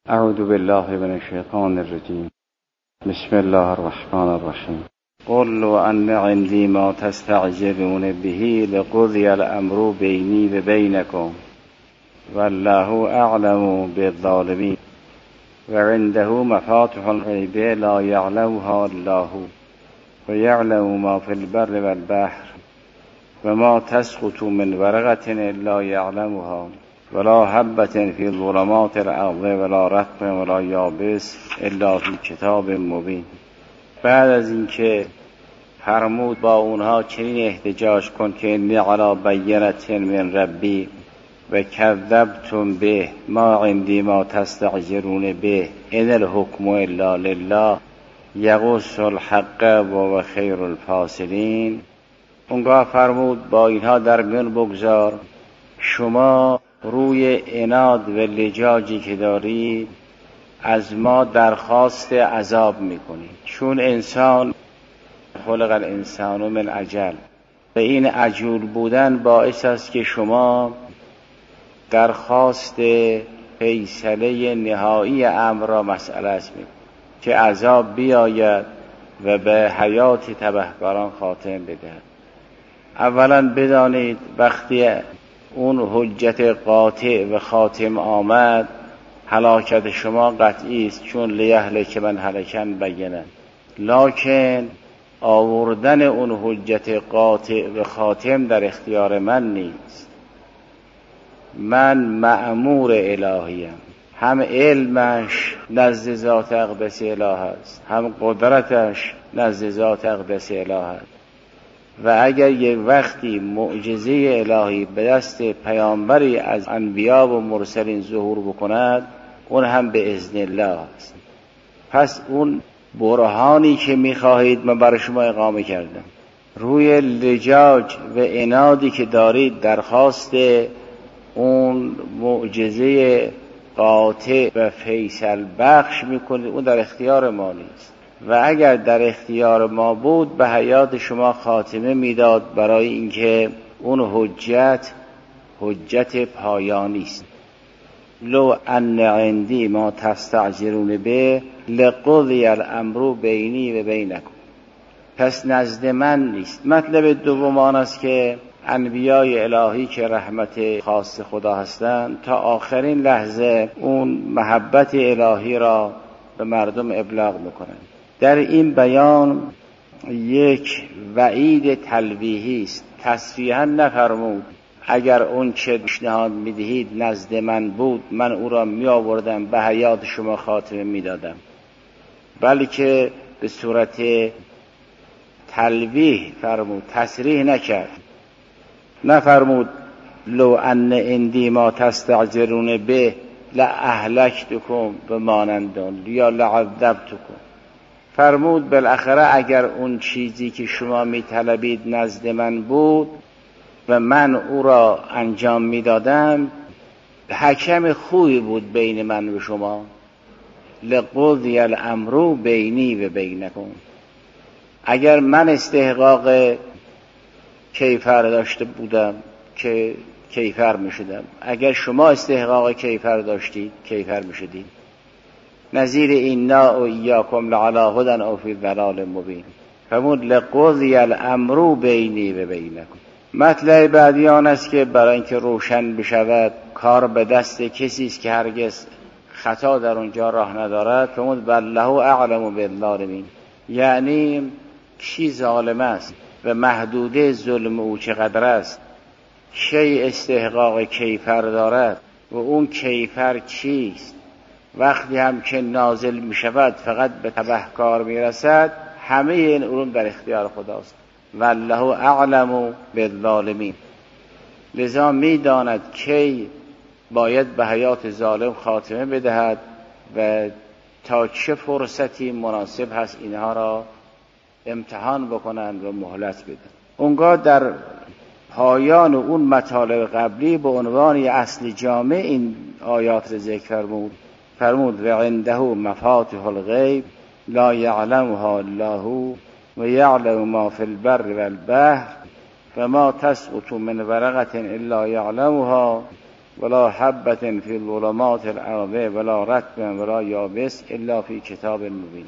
اعوذ بالله من الشیطان الرجیم. بسم الله الرحمن الرحیم. قل لو ان عندي ما تستعجلون به لقضي الامر بيني وبينكم والله اعلم بالظالمين وعنده مفاتح الغيب لا يعلمها الله ويعلم ما في البر والبحر وما تسقط من ورقة الا يعلمها ولا حبة في ظلمات الارض ولا رطب ولا یابس الا في کتاب مبین. بعد از اینکه فرمود با اونها چنین احتجاج کن که انی علی بینة من ربی و کذبتم به ما عندی ما تستعجلون به ان الحکم الا لله یقص الحق و خیر الفاصلین. اونگاه فرمود با اینها در میان بگذار شما روی عناد و لجاجی که دارید از ما درخواست عذاب میکنید، چون انسان خلق الانسان من عجل و این عجول بودن باعث است که شما درخواست فیصله نهایی امر را مسئله است میکنید که عذاب بیاید و به حیات تبهکاران خاتمه بدهد. اولا بدانید وقتی اون حجت قاطع و خاتم آمد هلاکت شما قطعی است، چون لیهلک من هلکن بینن. لکن آوردن اون حجت قاطع و خاتم در اختیار من نیست. من مأمور الهیم، هم علمش نزد ذات اقدس اله است، هم قدرتش نزد ذات اقدس اله است. و اگر یک وقتی معجزه الهی به دست پیامبری از انبیا و مرسلین ظهور بکند اون هم به اذن الله است. پس اون برهانی که میخواهید من برای شما اقامه کردم، روی لجاج و عنادی که دارید درخواست اون معجزه قاطع و فیصل بخش میکنید، اون در اختیار ما نیست. و اگر در اختیار ما بود به حیات شما خاتمه میداد، برای اینکه اون حجت پایانی است. لو ان عندی ما تستعجلون به لقضی الامر بینی و بینکم. پس نزد من نیست. مطلب دوم آن است که انبیای الهی که رحمت خاص خدا هستند تا آخرین لحظه اون محبت الهی را به مردم ابلاغ میکنند. در این بیان یک وعید تلویحی است. تصریحا نفرمود اگر اون چه پیشنهاد میدهید نزد من بود من او را می آوردم به حیات شما خاتمه میدادم، بلکه به صورت تلویح فرمود، تصریح نکرد. نفرمود لو ان عندی ما تستعجلون به لاهلکتکم بمانندون یا لعذبتکم. فرمود بالاخره اگر اون چیزی که شما میطلبید نزد من بود و من او را انجام میدادم حکم خوبی بود بین من و شما. لقضی الامر بینی و بینکم. اگر من استحقاق کیفر داشته بودم که کیفر میشدم، اگر شما استحقاق کیفر داشتید کیفر میشدید. نظیر اینا و ایاکم لعلی هدی او فی ضلال مبین. فرمود لقضی الامر بینی و بینکم. مطلب بعدی آن است که برای اینکه روشن بشود کار به دست کسی است که هرگز خطا در اونجا راه ندارد. فرمود والله اعلم بالظالمین. یعنی کی ظالم است و محدوده ظلم او چقدر است، کی استحقاق کیفر دارد و اون کیفر چیست. وقتی هم که نازل می شود فقط به تبهکار می رسد. همه این علوم در اختیار خداست. والله اعلم بالظالمین. لذا می داند کی باید به حیات ظالم خاتمه بدهد و تا چه فرصتی مناسب هست اینها را امتحان بکنند و مهلت بدن. اونگاه در پایان اون مطالب قبلی به عنوان اصل جامع این آیات را ذکر فرمود و عنده مفاتح الغیب لا یعلمها الله و یعلم ما فی البر والبحر و ما تسقط من ورقة الا یعلمها ولا حبة فی الظلمات الارض ولا رطب ولا یابس الا فی کتاب مبین.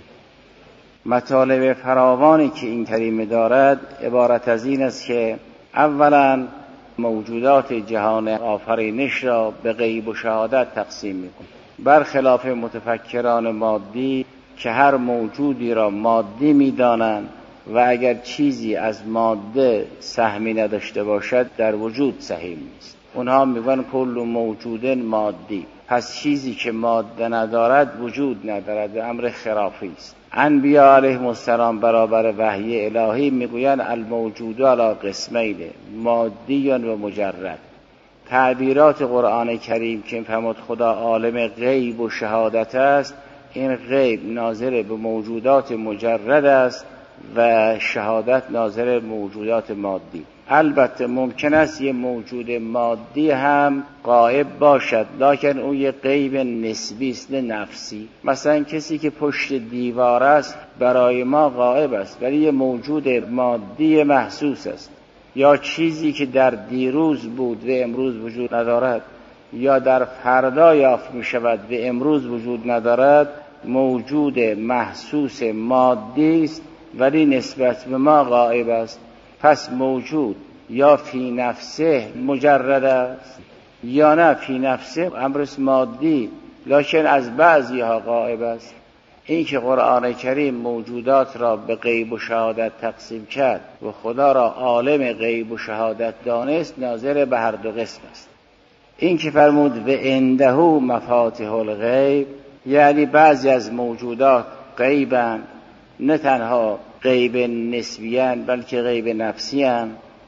مطالب فراوانی که این کلمه دارد عبارت از این است که اولا موجودات جهان آفرینش را به غیب و شهادت تقسیم می‌کند، برخلاف متفکران مادی که هر موجودی را مادی می‌دانند و اگر چیزی از ماده سهمی نداشته باشد در وجود سهیم نیست. اونها میگن کل موجود مادی، پس چیزی که ماده ندارد وجود ندارد و امر خرافی است. انبیاء علیهم السلام برابر وحی الهی میگویند الموجود علی قسمین، مادی و مجرد. تعبیرات قرآن کریم که فرمود خدا عالم غیب و شهادت است، این غیب ناظر به موجودات مجرد است و شهادت ناظر به موجودات مادی. البته ممکن است یه موجود مادی هم غائب باشد، لکن اون یه غیب نسبی است، نه نفسی. مثلا کسی که پشت دیوار است برای ما غائب است، ولی یه موجود مادی محسوس است. یا چیزی که در دیروز بود و امروز وجود ندارد، یا در فردا یافت می شود و امروز وجود ندارد، موجود محسوس مادی است ولی نسبت به ما غائب است. پس موجود یا فی نفسه مجرد است یا نه فی نفسه امر مادی لکن از بعضی ها غائب است. این که قرآن کریم موجودات را به غیب و شهادت تقسیم کرد و خدا را عالم غیب و شهادت دانست، ناظر به هر دو قسم است. این که فرمود و عنده مفاتیح الغیب، یعنی بعضی از موجودات غیبند، نه تنها غیب نسبیان بلکه غیب نفسیان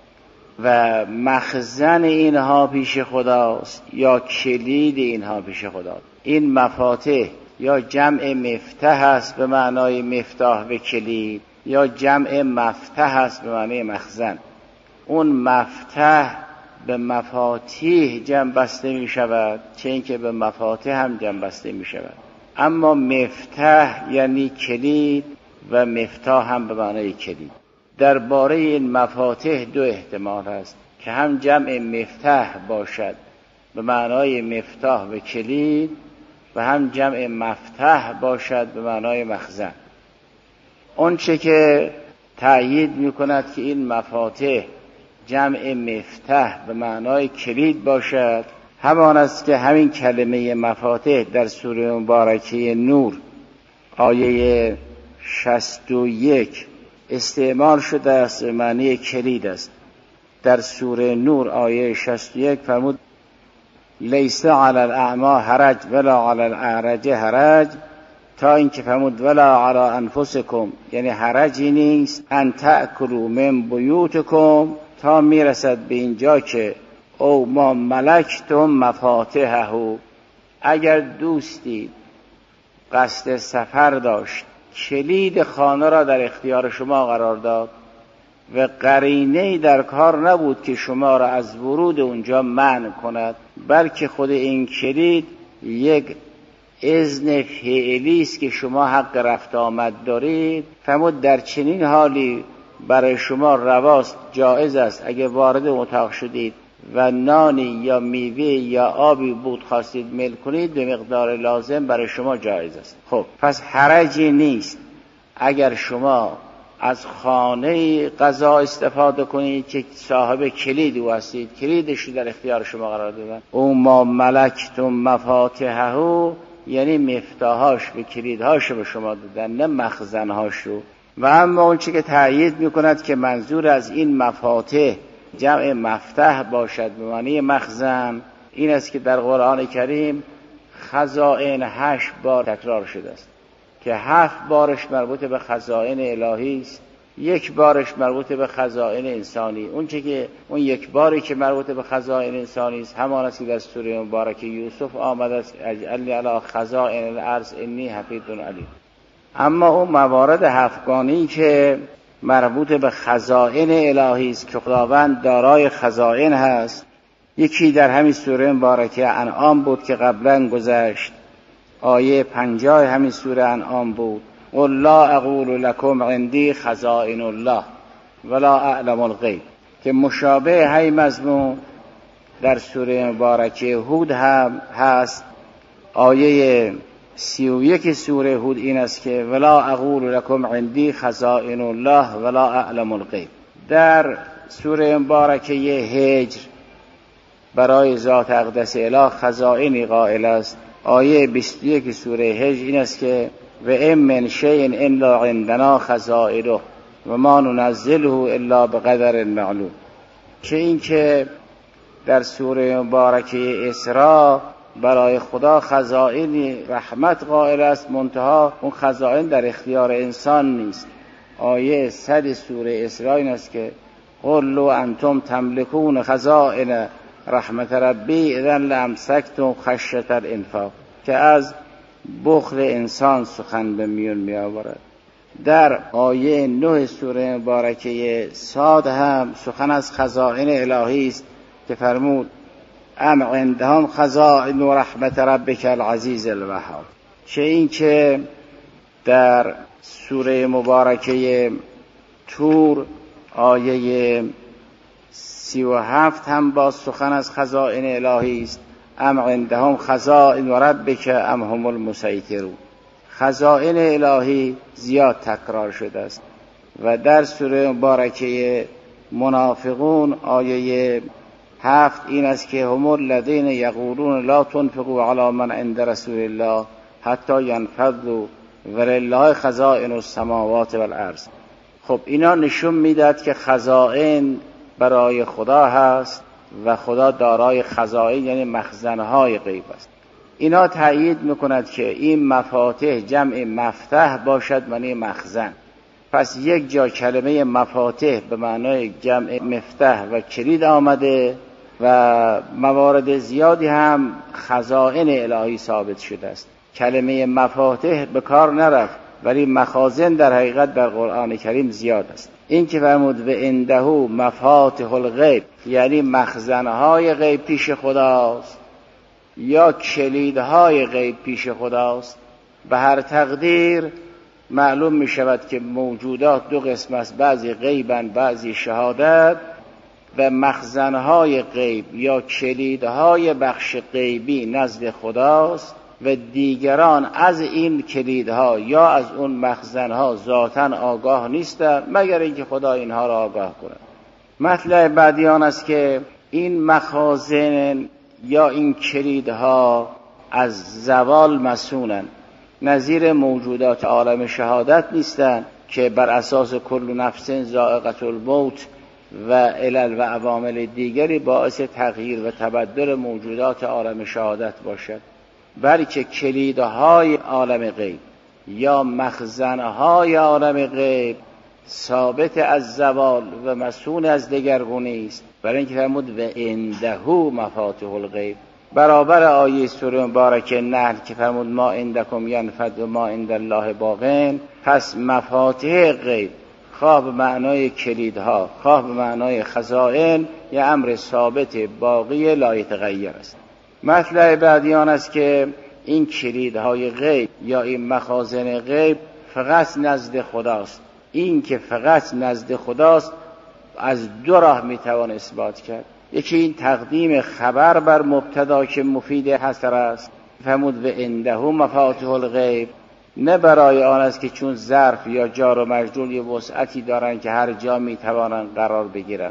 و مخزن اینها پیش خداست یا کلید اینها پیش خداست. این مفاتیح یا جمع مفتاح است به معنای مفتاح و کلید، یا جمع مفتاح است به معنای مخزن. اون مفتاح به مفاتیح جمع بسته می شود، چه اینکه به مفاتیح هم جمع بسته می شود. اما مفتاح یعنی کلید و مفتاح هم به معنای کلید. درباره این مفاتیح دو احتمال است که هم جمع مفتاح باشد به معنای مفتاح و کلید و هم جمع مفتاح باشد به معنای مخزن. اون چه که تأیید می کند که این مفاتیح جمع مفتاح به معنای کلید باشد همان است که همین کلمه مفاتیح در سوره مبارکه نور آیه 61 استعمال شده است به معنی کلید است. در سوره نور آیه 61 فرمود لیس علی الاعمی حرج ولا علی الاعرج حرج، تا اینکه فرمود ولا علی انفسکم، یعنی حرجی نیست ان تأکلوا من بیوتکم، تا میرسد به اینجا که او ما ملکتم مفاتحه، اگر دوستی قصد سفر داشت کلید خانه را در اختیار شما قرار داد و قرینه‌ای در کار نبود که شما را از ورود اونجا منع کند، بلکه خود این کلید یک اذن فعلی است که شما حق رفت آمد دارید، فرمود در چنین حالی برای شما رواست، جایز است اگه وارد اتاق شدید و نانی یا میوه یا آبی بود خواستید میل کنید به مقدار لازم برای شما جایز است. خب پس حرجی نیست اگر شما از خانه غذا استفاده کنید که صاحب کلید او هستید، کلیدش رو در اختیار شما قرار دادن. او ما ملکتم مفاتحه یعنی مفتاحاش به کلیدهاش به شما دادن، نه مخزنهاش رو. و اما اون چی که تأیید میکند که منظور از این مفاتح جمع مفتاح باشد به معنی مخزن، این است که در قرآن کریم خزائن 8 بار تکرار شده است که 7 بارش مربوط به خزائن الهی است، 1 بارش مربوط به خزائن انسانی. اون چه که اون 1 باری که مربوط به خزائن انسانی است همان است که در سوره مبارکه یوسف آمده است اجعلنی علی خزائن الارض انی حفیظ علیم. اما اون موارد 7 گانه‌ای که مربوط به خزائن الهی است که خداوند دارای خزائن هست، یکی در همین سوره مبارکه انعام بود که قبلا گذشت، آیه 50 همین سوره انعام بود. قل لا اقول لكم عندي خزائن الله ولا اعلم الغیب، که مشابه های مضمون در سوره مبارکه هود هم هست. آیه 31 سوره هود این است که ولا اقول لكم عندي خزائن الله ولا اعلم الغیب. در سوره مبارکه هجر برای ذات اقدس اله خزائنی قائل است. آیه 21 سوره هجر این است که و ام من شیء الا عندنا خزائنه و ما ننزله الا بقدر معلوم. که این که در سوره مبارکه اسراء برای خدا خزائن رحمت قائل است، منتها اون خزائن در اختیار انسان نیست. آیه 100 سوره اسراء این است که قل لو انتم تملكون خزائن رحمت ربی اذا لامسکتم خشیة الانفاق، که از بخل انسان سخن به میون می آورد. در آیه 9 سوره مبارکه صاد هم سخن از خزائن الهی است که فرمود ام عندهم خزائن و رحمت ربک العزیز الوهاب. چه این که در سوره مبارکه طور آیه 37 هم با سخن از خزائن الهی است ام عندهم خزائن و ربک ام هم المسیطرون. خزائن الهی زیاد تکرار شده است. و در سوره مبارکه منافقون آیه 7 این است که هم الذین یقولون لا تنفقوا علی من عند رسول الله حتی ینفضوا ولله خزائن السماوات والارض. خب اینا نشون میداد که خزائن برای خدا هست و خدا دارای خزائن یعنی مخزنهای غیب است. اینا تأیید میکند که این مفاتح جمع مفتح باشد معنی مخزن. پس یک جا کلمه مفاتح به معنای جمع مفتح و کلید آمده و موارد زیادی هم خزائن الهی ثابت شده است. کلمه مفاتح به کار نرفت، ولی مخازن در حقیقت در قرآن کریم زیاد است. این که فرمود و عنده مفاتح الغیب یعنی مخزنهای غیب پیش خداست یا کلیدهای غیب پیش خداست. به هر تقدیر معلوم می شود که موجودات دو قسم است، بعضی غیبن بعضی شهادت، و مخزنهای غیب یا کلیدهای بخش غیبی نزد خداست و دیگران از این کلیدها یا از اون مخزنها ذاتاً آگاه نیستند مگر اینکه خدا اینها را آگاه کند. مطلب بعدی آن است که این مخازن یا این کلیدها از زوال مسونند، نظیر موجودات عالم شهادت نیستند که بر اساس کل نفس ذائقة الموت و علل و عوامل دیگری باعث تغییر و تبدل موجودات عالم شهادت باشد، بلکه کلیدهای عالم غیب یا مخزنهای عالم غیب ثابت از زوال و مسون از دگرگونی است. برای اینکه فرمود و عنده مفاتح الغیب برابر آیه سوره مبارکه نحل که فرمود ما عندکم ینفد و ما عند الله باقین. پس مفاتح غیب خواه به معنای کلیدها خواه به معنای خزائن یه امر ثابت باقی لا یتغیر است. مطلب بعدی آن است که این کلیدهای غیب یا این مخازن غیب فقط نزد خداست. این که فقط نزد خداست از دو راه میتوان اثبات کرد. یکی این تقدیم خبر بر مبتدا که مفید حصر است، فرمود و عنده مفاتح الغیب، نه برای آن است که چون ظرف یا جار و مجرور یه وسعتی دارن که هر جا میتوانن قرار بگیرن،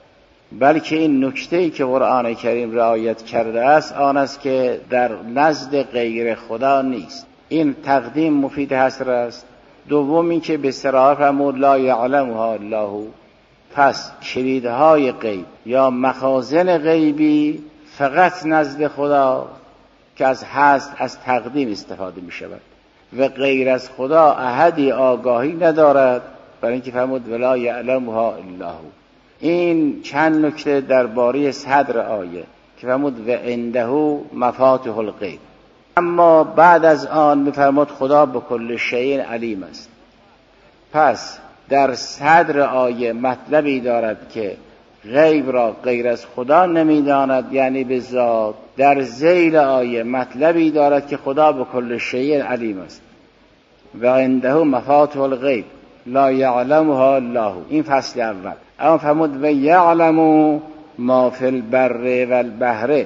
بلکه این نکته‌ای که قرآن کریم رعایت کرده است آن است که در نزد غیر خدا نیست. این تقدیم مفید حصر است. دوم این که به صراحت فرمود لا یعلمها الله. پس کلیدهای غیب یا مخازن غیبی فقط نزد خدا که از هست از تقدیم استفاده می شود و غیر از خدا احدی آگاهی ندارد، برای اینکه فرمود ولا یعلمها الا هو. این چند نکته درباره صدر آیه که فرمود و عنده مفاتح الغیب. اما بعد از آن می‌فرماد خدا به کل شیء علیم است. پس در صدر آیه مطلبی دارد که غیب را غیر از خدا نمی‌داند، یعنی به ذات. در ذیل آیه مطلبی دارد که خدا به کل شیء علیم است و عنده مفاتح الغیب لا یعلمها الا هو. این فصل اول. اما فرمود و یعلم ما فی البر و البحر،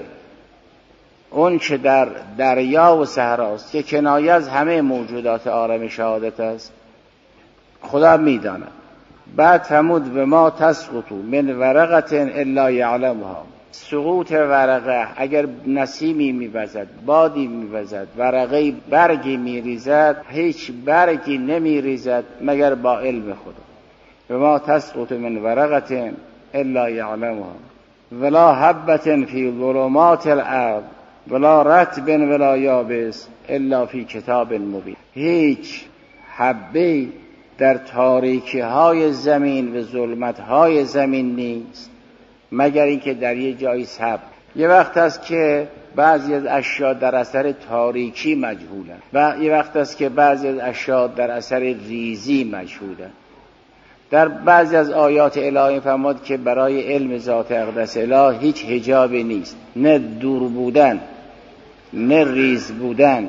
اون چه در دریا و صحراست که کنایه از همه موجودات عالم شهادت است، خدا میداند. بعد فرمود و ما تسقط من ورقه الا یعلمها، سقوط ورقه، اگر نسیمی میوزد، بادی میوزد، ورقه برگی میریزد، هیچ برگی نمیریزد مگر با علم خدا. و ما تسقط من ورقه الا یعلمها ولا حبة فی ظلمات الارض ولا رطب ولا یابس الا فی کتاب مبین. هیچ حبه در تاریکی های زمین و ظلمت های زمین نیست مگر اینکه در یه جایی ثبت. یه وقت است که بعضی از اشیاء در اثر تاریکی مجهولند و یه وقت است که بعضی از اشیاء در اثر ریزی مجهولند. در بعضی از آیات الهی فرمود که برای علم ذات اقدس اله هیچ حجابی نیست، نه دور بودن، نه ریز بودن،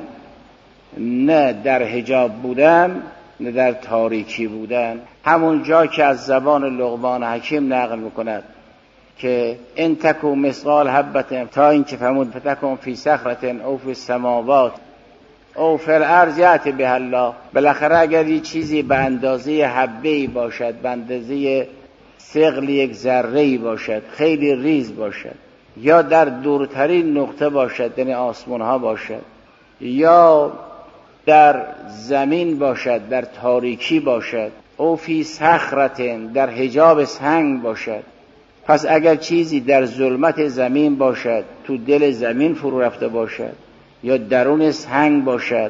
نه در حجاب بودن، نه در تاریکی بودن. همون جا که از زبان لقمان حکیم نقل میکند که ان تکو مثقال حبة، تا این که فرمود فتکون فی صخرة او فی السماوات او فی الارض یأتی بها الله. بالاخره اگر یه چیزی به اندازه حبه‌ای باشد، به اندازه ثقل یک ذره‌ای باشد، خیلی ریز باشد، یا در دورترین نقطه باشد، یعنی آسمان ها باشد، یا در زمین باشد، در تاریکی باشد، او فی صخرة، در حجاب سنگ باشد. پس اگر چیزی در ظلمت زمین باشد، تو دل زمین فرو رفته باشد، یا درون سنگ باشد،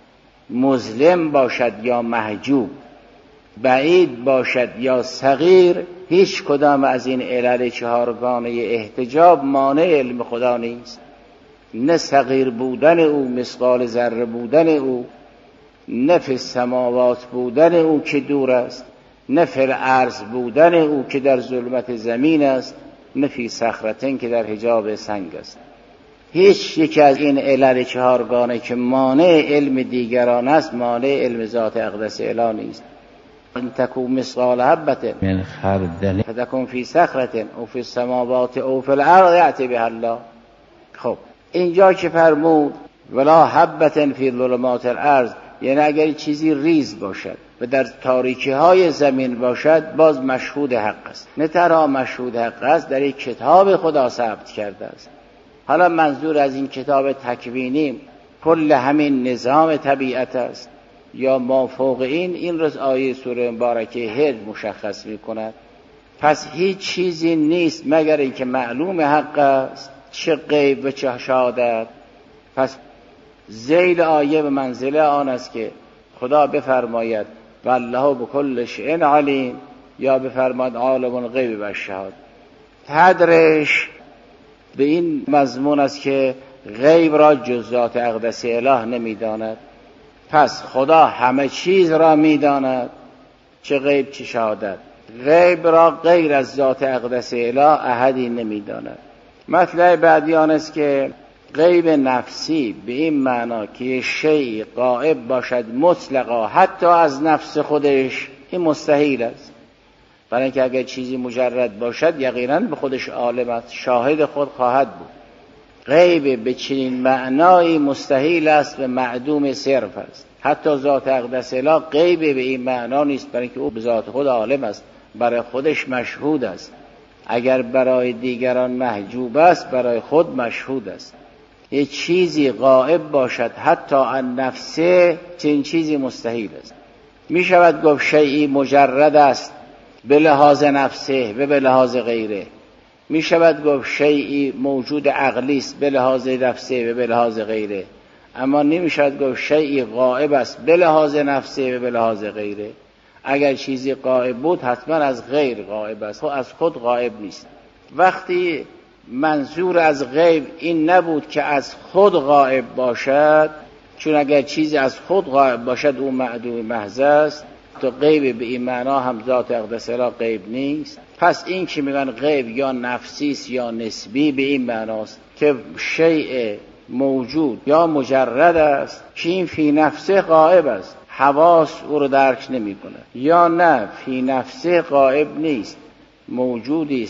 مظلم باشد یا محجوب، بعید باشد یا صغیر، هیچ کدام از این علل چهارگانه احتجاب مانع علم خدا نیست. نه صغیر بودن او، مثقال ذره بودن او، نه فی السماوات بودن او که دور است، نه فی الارض بودن او که در ظلمت زمین است، نه فی صخرتین که در حجاب سنگ است. هیچ یکی از این علل چهارگانه که مانع علم دیگران است مانع علم ذات اقدس اله نیست. ان تکو مثقال حبة من خردل فتکون فی صخرة او فی السماوات او فی الارض یأتی بها الله. خب اینجا که فرمود ولا حبة فی ظلمات الارض، یعنی اگر چیزی ریز باشد و در تاریکی های زمین باشد باز مشهود حق است. نه تنها مشهود حق است، در یک کتاب خدا ثبت کرده است. حالا منظور از این کتاب تکوینی کل همین نظام طبیعت است یا ما فوق این روز آیه سوره مبارکه هج مشخص می کند. پس هیچ چیزی نیست مگر اینکه معلوم حق است، چه غیب و چه شهادت. پس ذیل آیه به منزله آن است که خدا بفرماید والله بكل شیء علیم، یا بفرماید عالم الغیب و الشهاده. تدرش به این مضمون است که غیب را جز ذات اقدس اله نمیداند. پس خدا همه چیز را میداند، چه غیب چه شهادت. غیب را غیر از ذات اقدس اله احدی نمیداند. مطلب بعدی آن است که غیب نفسی به این معنا که شیء غائب باشد مطلقا حتی از نفس خودش، این مستحیل است. برای اینکه اگر چیزی مجرد باشد یقینا به خودش عالم است، شاهد خود خواهد بود. غیب به چنین معنایی مستحیل است و معدوم صرف است. حتی ذات اقدس اله غیب به این معنا نیست، برای اینکه او به ذات خود عالم است، برای خودش مشهود است. اگر برای دیگران محجوب است برای خود مشهود است. یه چیزی غائب باشد حتی عن نفسه، چنین چیزی مستحیل است. می شود گفت شیئی مجرد است به لحاظ نفسه و به لحاظ غیره. می شود گفت شیئی موجود عقلی است به لحاظ نفسه و به لحاظ غیره. اما نمی شود گفت شیئی غائب است به لحاظ نفسه و به لحاظ غیره. اگر چیزی غائب بود حتما از غیر غائب است، از خود غائب نیست. وقتی منظور از غیب این نبود که از خود غائب باشد، چون اگر چیزی از خود غائب باشد او معدوم محض است، تو غیب به این معنا هم ذات اقدس اله غیب نیست. پس این که میگن غیب یا نفسی است یا نسبی به این معناست که شیء موجود یا مجرد است که این فی نفسه غائب است، حواس او رو درک نمی کنه، یا نه فی نفسه غائب نیست، موجودی است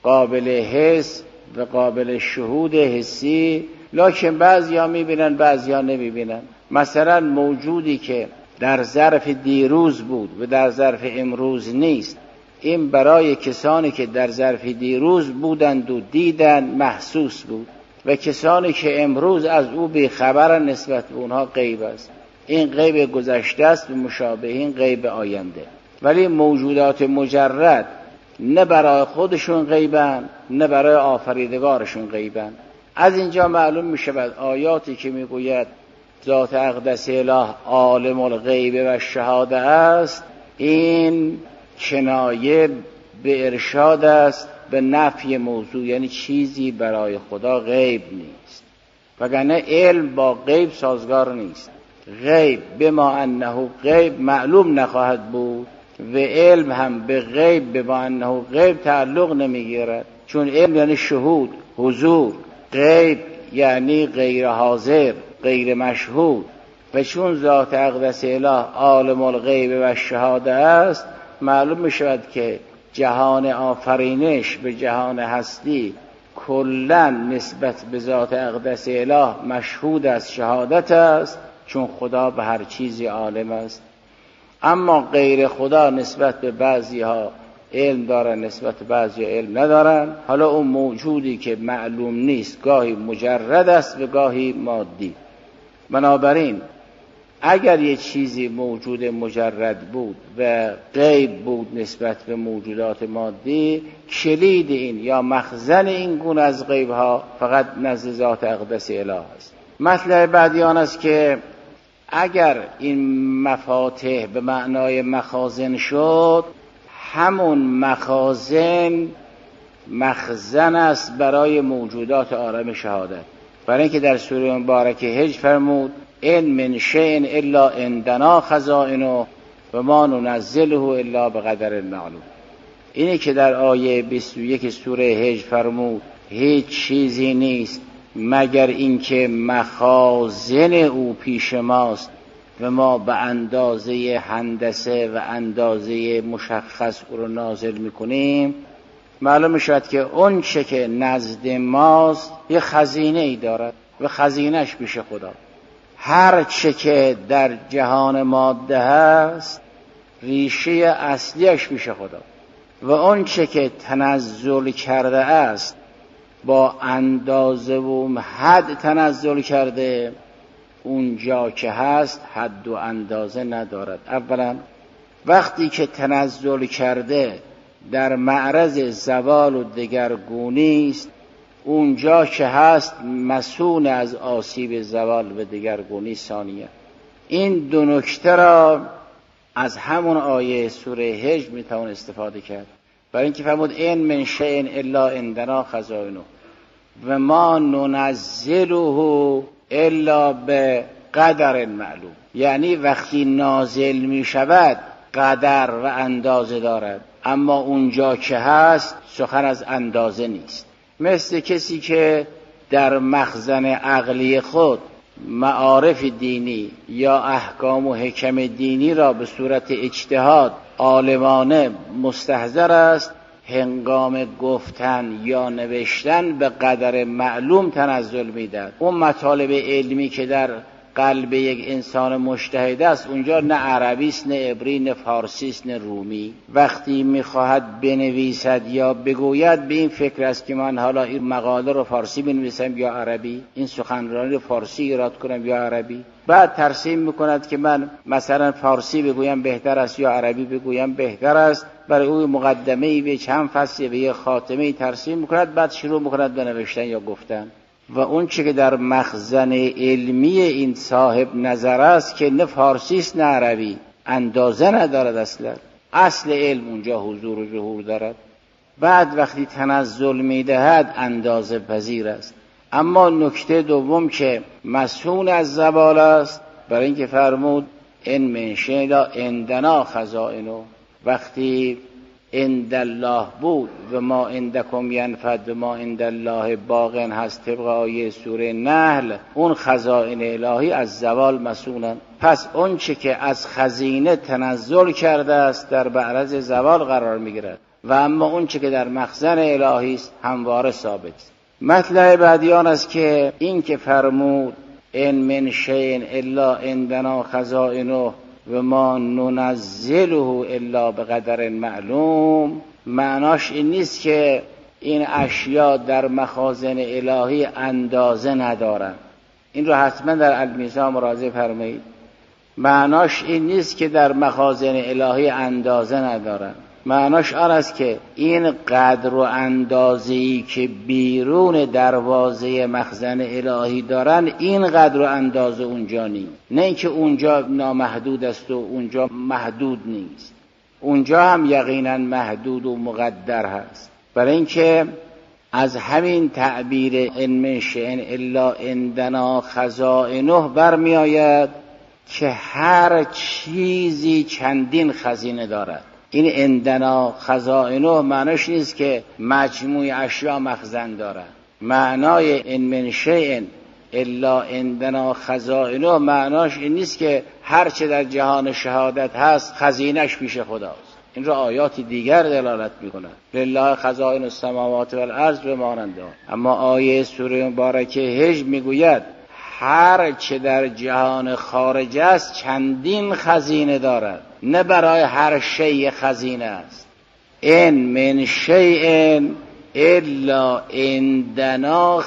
قابل حس و قابل شهود حسی، لکن بعضیا میبینن بعضیا نمیبینن. مثلا موجودی که در ظرف دیروز بود و در ظرف امروز نیست، این برای کسانی که در ظرف دیروز بودند و دیدن محسوس بود و کسانی که امروز از او بیخبرن نسبت به اونها غیب است. این غیب گذشته است و مشابه این غیب آینده. ولی موجودات مجرد نه برای خودشون غیبن نه برای آفریدگارشون غیبن. از اینجا معلوم می شود آیاتی که می گوید ذات اقدس اله عالم الغیب و شهاده است، این کنایه به ارشاد است به نفی موضوع، یعنی چیزی برای خدا غیب نیست، وگرنه علم با غیب سازگار نیست. غیب بما انه غیب معلوم نخواهد بود و علم هم به غیب بما انه غیب تعلق نمیگیرد، چون علم یعنی شهود، حضور، غیب یعنی غیر حاضر، غیر مشهود. و چون ذات اقدس اله عالم الغیب و شهاده است، معلوم می شود که جهان آفرینش به جهان هستی کلا نسبت به ذات اقدس اله مشهود است، شهادت است، چون خدا به هر چیزی عالم است. اما غیر خدا نسبت به بعضی ها علم دارن، نسبت به بعضی ها علم ندارن. حالا اون موجودی که معلوم نیست گاهی مجرد است و گاهی مادی. بنابراین اگر یه چیزی موجود مجرد بود و غیب بود نسبت به موجودات مادی، کلید این یا مخزن این گونه از غیب ها فقط نزد ذات اقدس اله است. مطلب بعدی آن است که اگر این مفاتح به معنای مخازن شد، همون مخازن مخزن است برای موجودات عالم شهادت. برای اینکه در سوره مبارکه هجر فرمود ان من شیء الا عندنا خزائنه و ما ننزله الا بقدر معلوم. اینی که در آیه 21 سوره هجر فرمود هیچ چیزی نیست مگر اینکه مخازن او پیش ماست و ما به اندازه هندسه و اندازه مشخص او رو نازل میکنیم، معلوم میشود که اون چه که نزد ماست یه خزینه ای دارد و خزینهش پیش خدا. هر چه که در جهان ماده هست ریشه اصلیش پیش خدا و اون چه که تنزل کرده است با اندازه و حد تنزل کرده، اونجا که هست حد و اندازه ندارد. اولا وقتی که تنزل کرده در معرض زوال و دگرگونی است، اونجا که هست مسئول از آسیب زوال و دگرگونی. ثانیه این دو نکته را از همون آیه سوره هجر میتوان استفاده کرد، برای اینکه فرمود ان من شیء الا عندنا خزائنه و ما ننزله الا به قدر معلوم. یعنی وقتی نازل می شود قدر و اندازه دارد، اما اونجا که هست سخن از اندازه نیست. مثل کسی که در مخزن عقلی خود معارف دینی یا احکام و حکم دینی را به صورت اجتهاد عالمانه مستحضر است، هنگام گفتن یا نوشتن به قدر معلوم تنزل میدهد. اون مطالب علمی که در قلب یک انسان مجتهد است، اونجا نه عربی است، نه عبری، نه فارسی است، نه رومی. وقتی میخواهد بنویسد یا بگوید به این فکر است که من حالا این مقاله رو فارسی بنویسم یا عربی، این سخنرانی رو فارسی ایراد کنم یا عربی. بعد ترسیم میکند که من مثلا فارسی بگویم بهتر است یا عربی بگویم بهتر است. برای او مقدمه‌ای به چند فصل به یک خاتمه‌ای ترسیم میکند، بعد شروع میکند به نوشتن یا گفتن. و اون چه که در مخزن علمی این صاحب نظر است که نه فارسی است نه عربی، اندازه ندارد. اصل علم اونجا حضور و ظهور دارد. بعد وقتی تنزل میدهد اندازه پذیر است. اما نکته دوم که مسئول از زوال است، برای اینکه فرمود ان من شیء الا عندنا خزائنه، وقتی عند الله بود و ما عندکم ینفد و ما عند الله باق هست طبق آیه سوره نحل، اون خزائن الهی از زوال مسئولن. پس اون چه که از خزینه تنزل کرده است در معرض زوال قرار میگیرد و اما اون چه که در مخزن الهی است همواره ثابت است. مطلب بعدی آن است که این که فرمود ان من شیء الا عندنا خزائنه و ما ننزله الا بقدر معلوم، معناش این نیست که این اشیاء در مخازن الهی اندازه ندارند. این رو حتما در المیزان مراجعه فرمایید. معناش این نیست که در مخازن الهی اندازه ندارند. معناش آن است که این قدر و اندازه‌ای که بیرون دروازه مخزن الهی دارن این قدر و اندازه اونجا نیست. نه اینکه اونجا نامحدود است و اونجا محدود نیست. اونجا هم یقینا محدود و مقدر هست. برای اینکه از همین تعبیر ان من شیء الا عندنا خزائنه برمی آید که هر چیزی چندین خزینه دارد. این عندنا خزائنه معناش نیست که مجموع اشیاء مخزن دارد. معنای ان من شیء الا عندنا خزائنه معناش این نیست که هر چه در جهان شهادت هست خزینش پیش خداست. این را آیات دیگر دلالت می‌کند. لله خزائن السماوات والارض و مانند آن. اما آیه سوره مبارکه هجر میگوید هر چه در جهان خارج است چندین خزینه دارد، نه برای هر شیء خزینه است. ان من شیء الا عندنا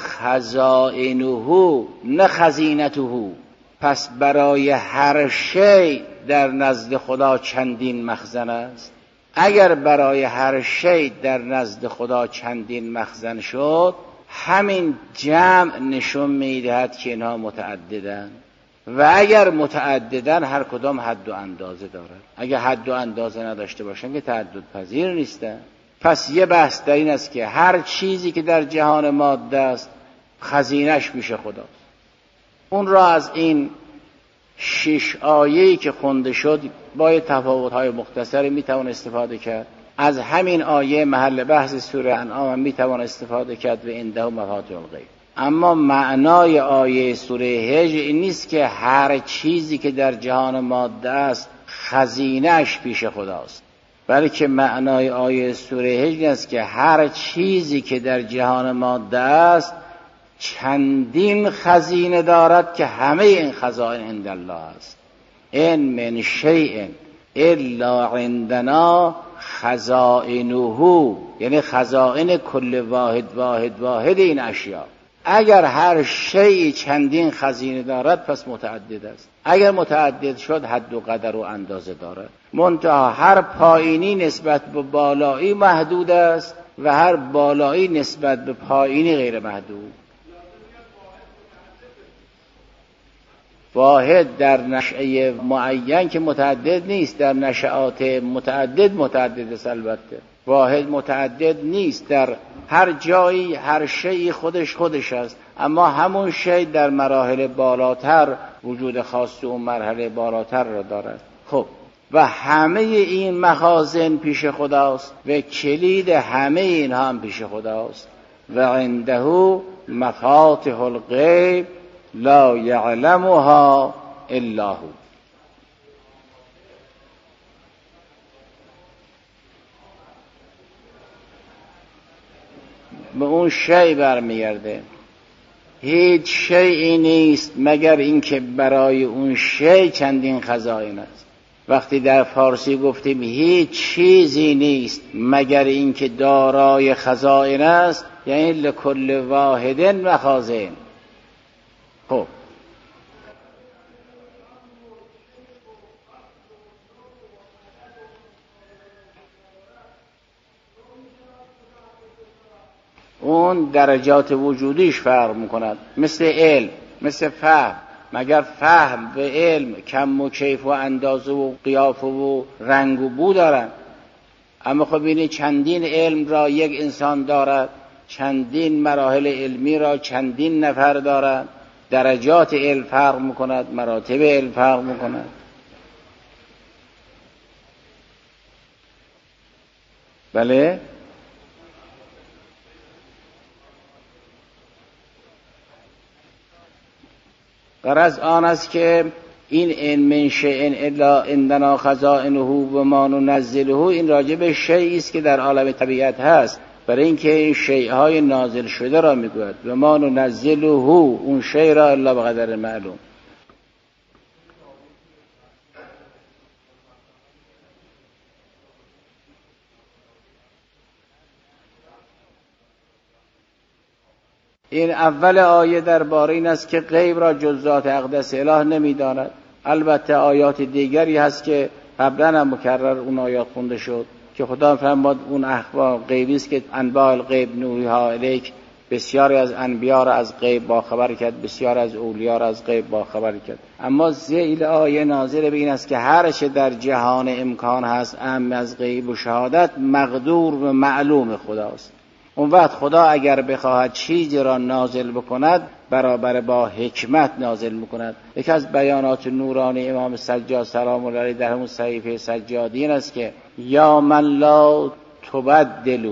خزائنه نه خزینته. پس برای هر شیء در نزد خدا چندین مخزن است. اگر برای هر شیء در نزد خدا چندین مخزن شد، همین جمع نشون میدهد که اینها متعددن. و اگر متعددن هر کدام حد و اندازه دارد. اگر حد و اندازه نداشته باشن که تعدد پذیر نیستن. پس یه بحث در این است که هر چیزی که در جهان ماده است خزینش پیش خداست. اون را از این 6 آیه‌ای که خونده شد با تفاوت‌های مختصری میتوان استفاده کرد. از همین آیه محل بحث سوره انعام میتوان استفاده کرد و عنده مفاتیح الغیب. اما معنای آیه سوره هجر این نیست که هر چیزی که در جهان ماده است خزینه‌اش پیش خداست، بلکه معنای آیه سوره هجر است که هر چیزی که در جهان ماده است چندین خزینه دارد که همه این خزائن عند الله است. ان من شیء الا عندنا خزائنه، یعنی خزائن کل واحد این اشیاء. اگر هر شیء چندین خزینه دارد پس متعدد است. اگر متعدد شد حد و قدر و اندازه دارد. منتها هر پایینی نسبت به بالایی محدود است و هر بالایی نسبت به پایینی غیر محدود. واحد در نشأه معین که متعدد نیست، در نشأات متعدد است. البته واحد متعدد نیست، در هر جایی هر شیء خودش است، اما همون شیء در مراحل بالاتر وجود خاص اون مرحله بالاتر را دارد. خب و همه این مخازن پیش خداست و کلید همه اینها هم پیش خداست. و عنده مفاتیح الغیب لا یعلمها الا هو. به اون شیء برمیگرده. هیچ شیئی نیست مگر اینکه برای اون شیء چندین خزائن است. وقتی در فارسی گفتیم هیچ چیزی نیست مگر اینکه دارای خزائن است، یعنی لکل واحد مخازن. خب اون درجات وجودیش فرق میکند. مثل علم، مثل فهم. مگر فهم و علم کم و کیف و اندازه و قیافه و رنگ و بو دارن؟ اما خب اینی چندین علم را یک انسان دارد، چندین مراحل علمی را چندین نفر دارد. درجات علم فرق میکند، مراتب علم فرق میکند. بله غرض آن است که این من شیء الا عندنا خزائنه و ما ننزله، این راجع به شیئی است که در عالم طبیعت هست، برای اینکه این شیءهای نازل شده را میگوید و ما ننزله، اون شیء را الا به قدر معلوم. این اول آیه درباره این است که غیب را جز ذات اقدس اله نمیداند. البته آیات دیگری هست که قبلا هم مکرر اون آیات خونده شد که خدا فرمود اون اخبار غیبی است که انباء الغیب نوحیها الیک، بسیاری از انبیا را از غیب باخبر کرد، بسیار از اولیا را از غیب باخبر کرد. اما ذیل آیه ناظر به این است که هر چه در جهان امکان هست اهم از غیب و شهادت مقدور و معلوم خداست. اون وقت خدا اگر بخواهد چیزی را نازل بکند برابر با حکمت نازل میکند. یکی از بیانات نورانی امام سجاد سلام الله علیه در همون صحیفه سجادین است که یا من لا تبدل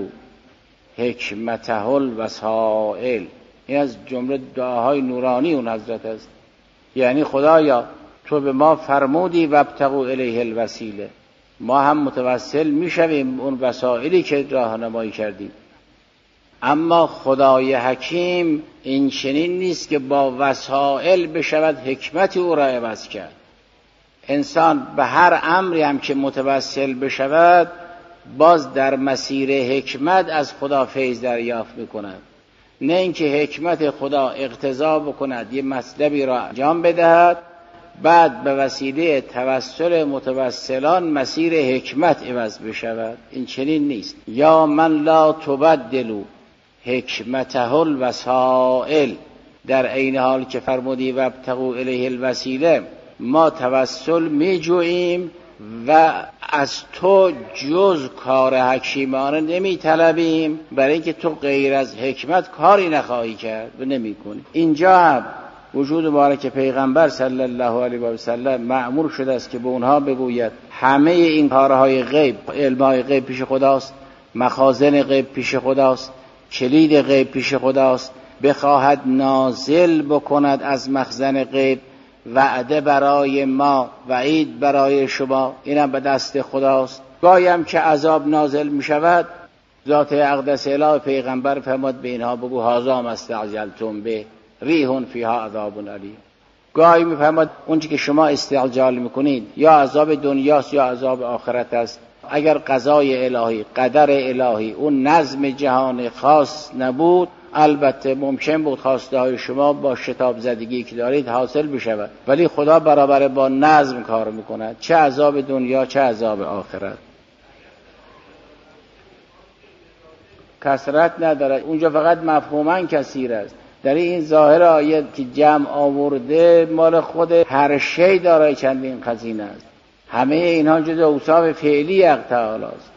حکمته الوسائل، این از جمله دعاهای نورانی اون حضرت است. یعنی خدایا تو به ما فرمودی وابتغوا الیه الوسیله، ما هم متوسل میشویم اون وسائلی که راهنمایی کردی. اما خدای حکیم این چنین نیست که با وسائل بشود حکمت او را عوض کرد. انسان به هر امری هم که متوسل بشود باز در مسیر حکمت از خدا فیض دریافت میکند، نه اینکه حکمت خدا اقتضا بکند یه مطلبی را انجام بدهد بعد به وسیله توسل متوسلان مسیر حکمت عوض بشود. این چنین نیست. یا من لا تبدلوا حکمته الوسائل، در عین حال که فرمودی وابتغوا الیه الوسیله، ما توسل می جوییم و از تو جز کار حکیمانه نمی طلبیم، برای اینکه تو غیر از حکمت کاری نخواهی کرد و نمی کنی. اینجا هم وجود مبارک پیغمبر صلی الله علیه و سلم مأمور شده است که به اونها بگوید همه این کارهای غیب، علمهای غیب پیش خداست، مخازن غیب پیش خداست، کلید غیب پیش خداست. بخواهد نازل بکند از مخزن غیب وعده برای ما، وعید برای شما، اینم به دست خداست. گاهی هم که عذاب نازل می شود ذات اقدس اله پیغمبر فرمود به اینها بگو هذا ما استعجلتم به ریح فیها عذاب علیم. گاهی می فرمود اون چیزی که شما استعجال میکنید یا عذاب دنیاست یا عذاب آخرت است. اگر قضای الهی، قدر الهی، اون نظم جهان خاص نبود، البته ممکن بود خواسته های شما با شتاب زدگی که دارید حاصل بشود، ولی خدا برابر با نظم کار میکند، چه عذاب دنیا چه عذاب آخرت. کثرت ندارد اونجا، فقط مفهوماً کثیر است. در این ظاهر آیه که جمع آورده مال خود هر شی دارای چندین خزینه است. همه اینها جز اوصاف فعلی حق تعالی است.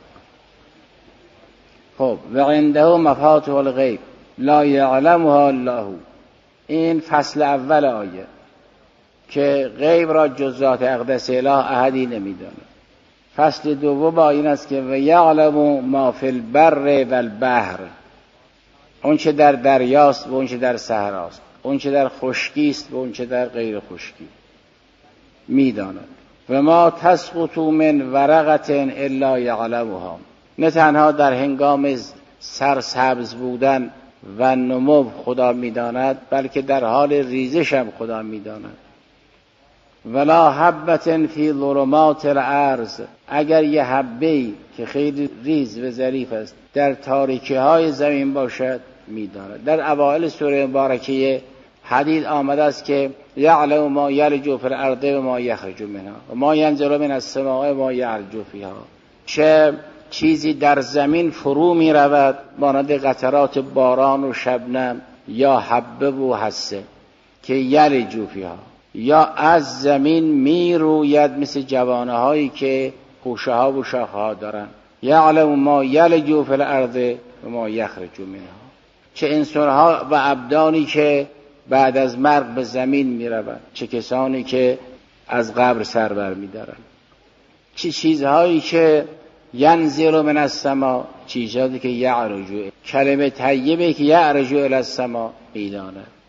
خب و عنده مفاتیح الغیب لا یعلمها الا هو، این فصل اول آیه که غیب را جز ذات اقدس اله احدی نمیداند. فصل دوم این است که و یعلم ما فی البر و البحر، اون چه در دریاست و اون چه در صحراست، اون چه در خشکی است و اون چه در غیر خشکی میداند. و ما تسقط من ورقه الا یعلمها، نه تنها در هنگام سرسبز بودن و نمو خدا میداند، بلکه در حال ریزش هم خدا میداند. ولا حبة فی ظلمات الارض، اگر یه حبه‌ای که خیلی ریز و ظریف است در تاریکی های زمین باشد میداند. در اوائل سوره مبارکه حدید آمده است که یعلم ما یلج فی الارض و ما یخرج منها و ما ینزل من السماء و ما یعرج فیها، چه چیزی در زمین فرو می رود مانند قطرات باران و شبنم یا حبه و حسه که یلج فیها، یا از زمین می روید مثل جوانه هایی که خوشه ها و شاخه ها دارن. یعلم ما یلج فی الارض و ما یخرج منها، چه انسان ها و ابدانی که بعد از مرگ به زمین می روند، چه کسانی که از قبر سر بر می دارن، چه چیزهایی که ینزل من السما، چیزهایی که یعرج، کلمه طیبه که یعرج الی السما میداند.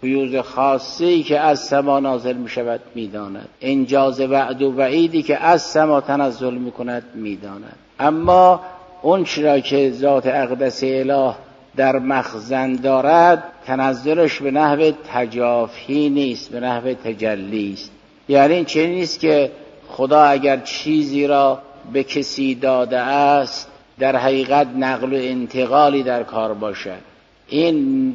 فیوض خاصی که از سما نازل می شود می داند، انجاز وعد و وعیدی که از سما تنزل می کند می داند. اما اون چرا که ذات اقدس اله در مخزن دارد تنزلش به نحو تجافی نیست، به نحو تجلی است. یعنی این چه نیست که خدا اگر چیزی را به کسی داده است در حقیقت نقل و انتقالی در کار باشد. این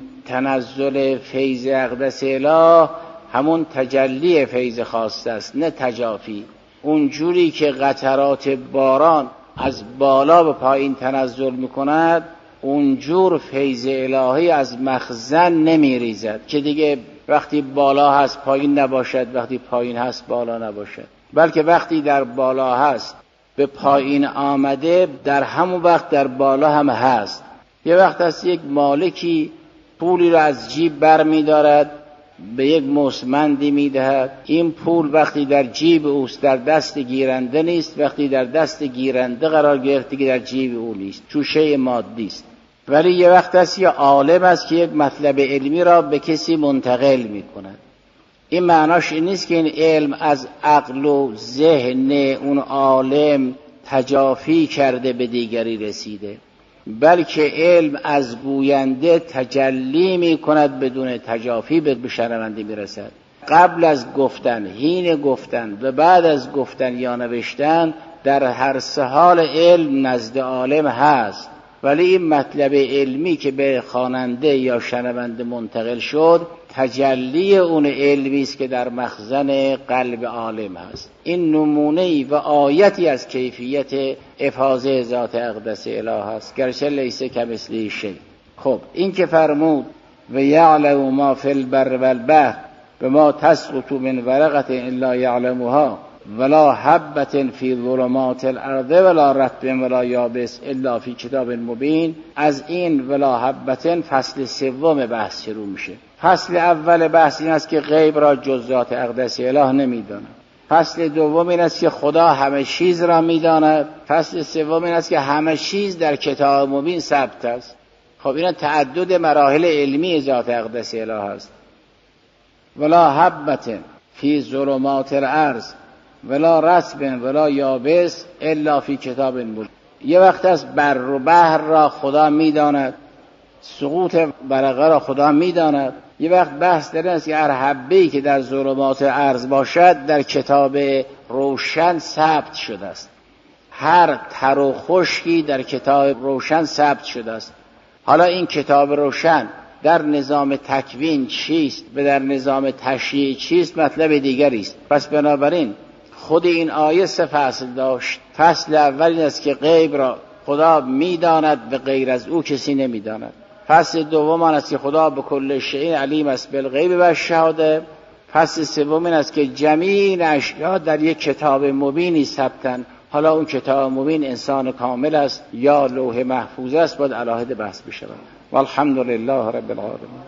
تنزل فیض اقدس اله همون تجلی فیض خاص است، نه تجافی. اون جوری که قطرات باران از بالا به پایین تنزل میکند، اونجور فیض الهی از مخزن نمی ریزد که دیگه وقتی بالا هست پایین نباشد، وقتی پایین هست بالا نباشد، بلکه وقتی در بالا هست به پایین آمده در همون وقت در بالا هم هست. یه وقت هست یک مالکی پولی را از جیب بر می دارد به یک مستمندی می دهد، این پول وقتی در جیب اوست در دست گیرنده نیست، وقتی در دست گیرنده قرار گرفت دیگه در جیب او نیست، چون شیء مادی است. ولی یه وقت هست یه عالم است که یک مطلب علمی را به کسی منتقل می کند. این معناش این نیست که این علم از عقل و ذهن اون عالم تجافی کرده به دیگری رسیده، بلکه علم از گوینده تجلی می کند بدون تجافی به شنونده می رسد. قبل از گفتن، حین گفتن و بعد از گفتن یا نوشتن در هر سه حال علم نزد عالم هست، ولی این مطلب علمی که به خواننده یا شنونده منتقل شد تجلی اون علمی است که در مخزن قلب عالم هست. این نمونه‌ای و آیتی از کیفیت افاضه ذات اقدس اله است، گرچه لیس کمثله شیء. خب این که فرمود و یعلم ما فی البر والبحر و ما تسقط من ورقة الا یعلمها ولا حبة فی ظلمات الارض ولا رطب ولا یابس الا فی کتاب مبین. از این ولا حبة فصل سوم بحث شروع میشه. فصل اول بحث این است که غیب را جز ذات اقدس اله نمیداند. فصل دوم این است که خدا همه چیز را میداند. فصل سوم این است که همه چیز در کتاب مبین ثبت است. خب اینا تعدد مراحل علمی ذات اقدس اله است. ولا حبة فی ظلمات الارض ولا رطب ولا یابس الا فی کتاب مبین. یه وقت است بر و بحر را خدا میداند، سقوط ورقه را خدا میداند. یه وقت بحث در این است که هر حبه‌ای که در ظلمات ارض باشد در کتاب روشن ثبت شده است. هر تر و خشکی در کتاب روشن ثبت شده است. حالا این کتاب روشن در نظام تکوین چیست و در نظام تشریع چیست مطلب دیگری است. پس بنابراین خود این آیه سه فصل داشت. فصل اول این است که غیب را خدا میداند و غیر از او کسی نمیداند. فصل دوم آن است که خدا به کل شیء علیم است بالغیب و الشهاده. فصل سوم این است که جمیع اشیاء در یک کتاب مبینی ثبتند. حالا اون کتاب مبین انسان کامل است یا لوح محفوظ است، باید علاهه بحث بشود. والحمد لله رب العالمین.